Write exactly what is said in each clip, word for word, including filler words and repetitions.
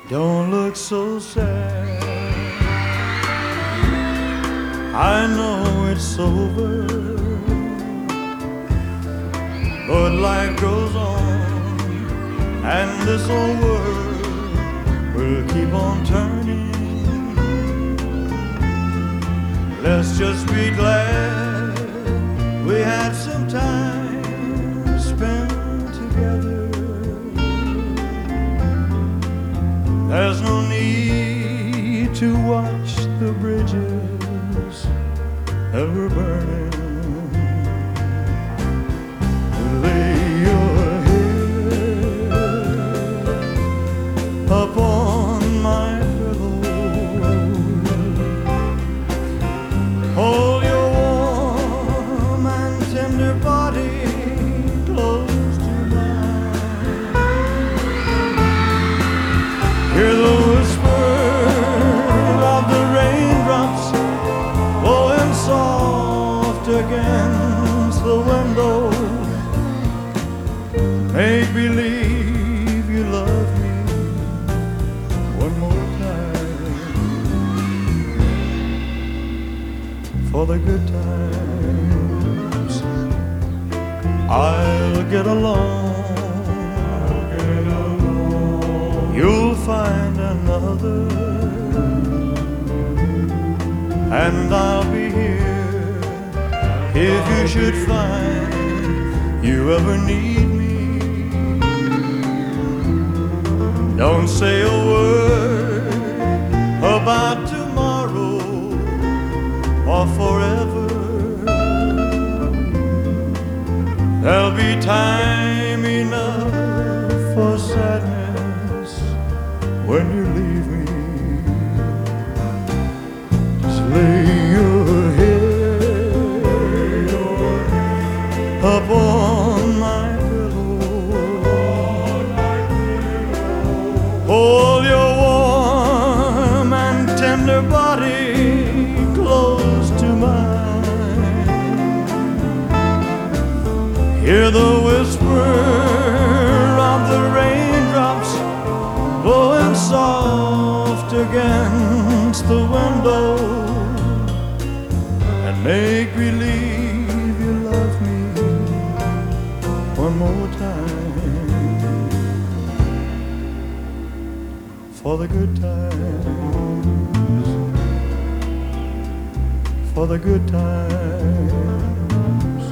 Don't look so sad. I know it's over, but life goes on, and this old world will keep on turning. Let's just be glad we had some time spent together. There's no need to watch the bridges that were burning. Lay your head upon my pillow. Hold your warm and tender body close to mine. Hear the whisper of the raindrops blowing soft against the window. Make believe you love me one more time. For the good times I'll get along. I'll get along. You'll find another, and I'll be here if you should find you ever need me. Don't say a word about tomorrow or forever. There'll be time enough for sadness when you leave me. Lay your head upon my pillow. Hold your warm and tender body close to mine. Hear the whisper of the raindrops blowing soft against the window. Make believe you love me one more time. For the good times, for the good times.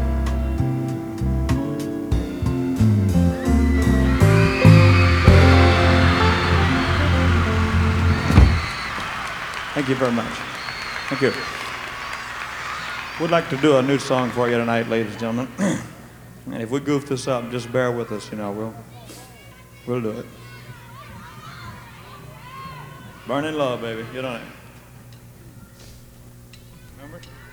Thank you very much. Thank you. We'd like to do a new song for you tonight, ladies and gentlemen. And if we goof this up, just bear with us, you know, we'll, we'll do it. Burning love, baby. Get on it.